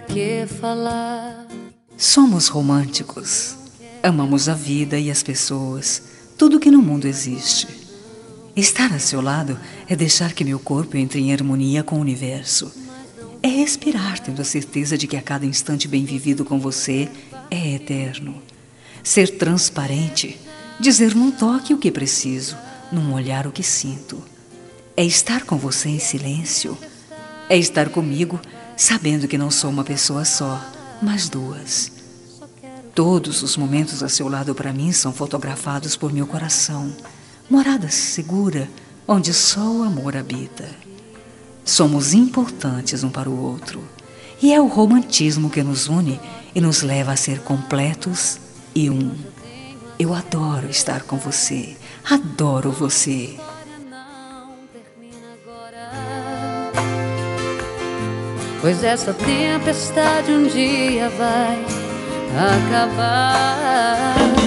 que falar. Somos românticos. Amamos a vida e as pessoas, tudo que no mundo existe. Estar a seu lado é deixar que meu corpo entre em harmonia com o universo. É respirar tendo a certeza de que a cada instante bem vivido com você é eterno. Ser transparente, dizer num toque o que preciso, num olhar o que sinto. É estar com você em silêncio. É estar comigo sabendo que não sou uma pessoa só, mas duas. Todos os momentos a seu lado para mim são fotografados por meu coração. Morada segura, onde só o amor habita. Somos importantes um para o outro. E é o romantismo que nos une e nos leva a ser completos e um. Eu adoro estar com você. Adoro você. Pois essa tempestade um dia vai acabar.